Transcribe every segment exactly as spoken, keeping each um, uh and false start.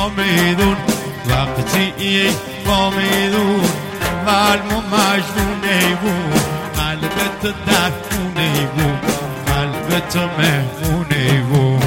با میدون وقتی با میدون قلب و مجنونه بود قلبت در خونه بود قلبت مهمونه بود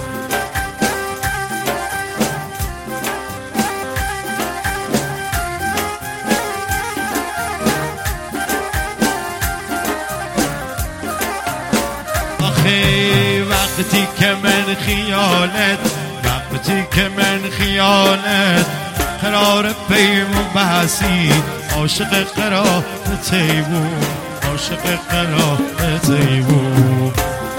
آخه وقتی که من خیالت وقتی که من خیالت قرار پیم و بحثی عاشق قرارتی بود عاشق قرارتی بود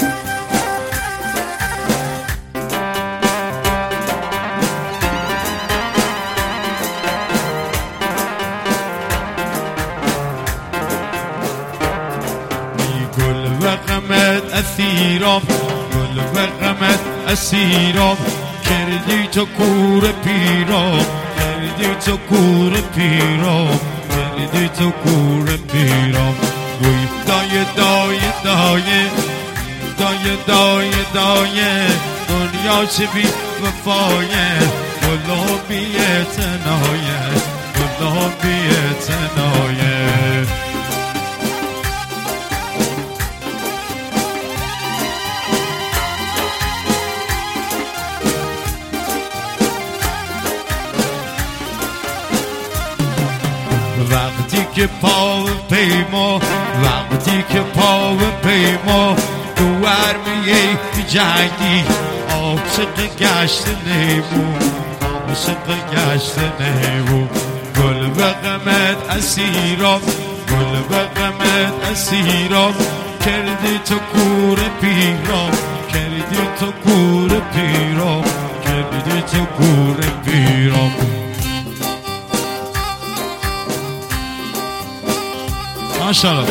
گل و غمت اسیرم گل و غمت اسیرم کردی تو کور پیرم کردی تو کور پیرم کردی تو کور پیرم وی دای دای دای دای دای دای دنیا چه بی وفایه گلا بی اعتنایه گلا بی اعتنایه وقتی که پا پیما وقتی که پا پیما تو ورمیه جنگی عاشق گشت نیمون عاشق گشت نیمون گل و غمت اسیرم گل و غمت اسیرم کردی تو کور پیرم کردی تو کور پیرم کردی تو کور پیرم ماشاءالله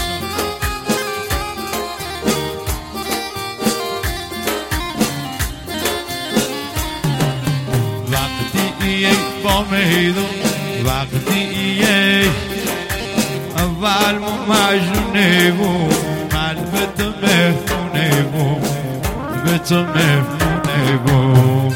وقتی با میدون وقتی اول مجنونه بود قلبت مهمونه بود قلبت مهمونه بود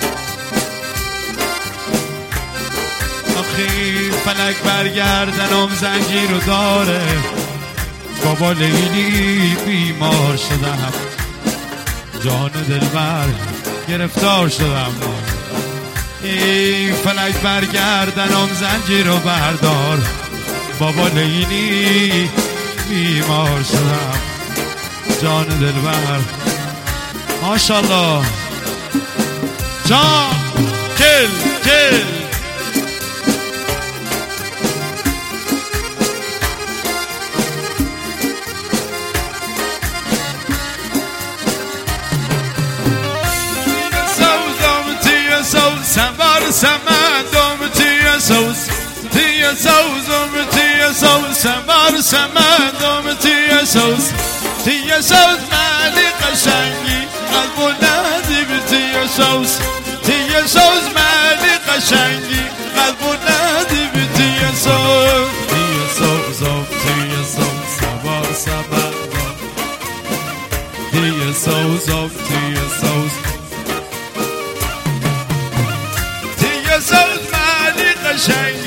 آخی فلک برگردنم زنجیر رو داره بابا لیلی بیمار شدم جان دلبر گرفتار شدم ای فلک برگردنم زنجیر رو بردار بابا لیلی بیمار شدم جان دلبر ماشاءالله جان کل کل Sambar samandom tia saus tia sausum tia saus sambar samandom tia saus tia saus mali qashangi qalbu nadib tia saus tia saus mali qashangi qalbu nadib tia saus tia saus tia saus sambar samandom tia saus tia saus Tia saus mali qashangi